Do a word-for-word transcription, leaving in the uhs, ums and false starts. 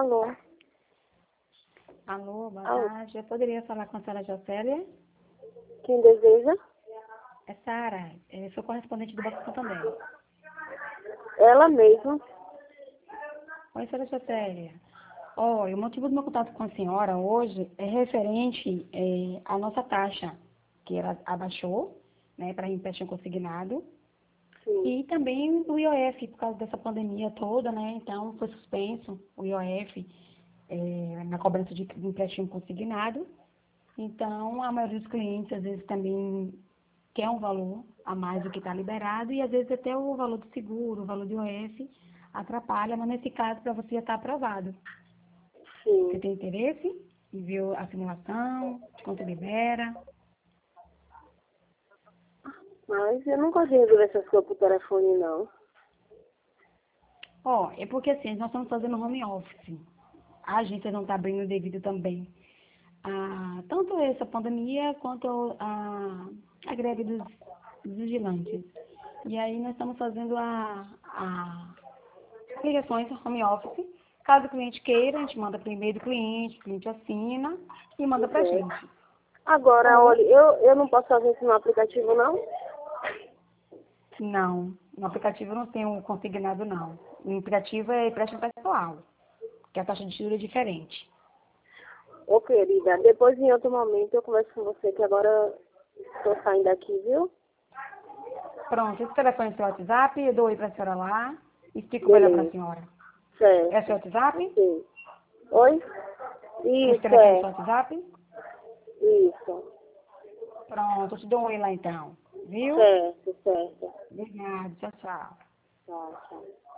Alô? Alô, boa Alô? tarde. Eu poderia falar com a senhora Jocélia? Quem deseja? É Sara. Eu sou correspondente do Banco Santander. Ela mesma. Oi, senhora Jocélia. Olha, o motivo do meu contato com a senhora hoje é referente eh, à nossa taxa, que ela abaixou, né, para empréstimo consignado, Sim. e também o I O F, por causa dessa pandemia toda, né, então foi suspenso o I O F eh, na cobrança de empréstimo consignado. Então, a maioria dos clientes, às vezes, também quer um valor a mais do que está liberado, e às vezes até o valor do seguro, o valor do I O F, atrapalha, mas nesse caso, para você já está aprovado. Você Sim. tem interesse em ver a simulação, de quanto libera? Mas eu não gosto de resolver essas coisas por telefone, não. Ó, é porque assim, nós estamos fazendo home office. A agência não está abrindo devido também a tanto essa pandemia quanto a, a greve dos, dos vigilantes. E aí nós estamos fazendo a, a ligações home office. Caso o cliente queira, a gente manda para o e-mail do cliente, o cliente assina e manda para a Certo. gente. Agora, Ou, olha, eu, eu não posso fazer isso no aplicativo, não? não, no aplicativo não tem um consignado, não. O aplicativo é empréstimo pessoal, que a taxa de juros é diferente. Ô, querida, depois em outro momento eu converso com você, que agora estou saindo aqui, viu? Pronto, esse telefone é seu WhatsApp, eu dou oi para a senhora lá, explico melhor para a Beleza. senhora. É seu Certo. WhatsApp? Sim. Oi? Esse Isso, telefone é é. seu WhatsApp? Isso. Pronto, eu te dou um oi lá então. Viu? Certo, certo. Obrigada, tchau, tchau. Tchau, tchau.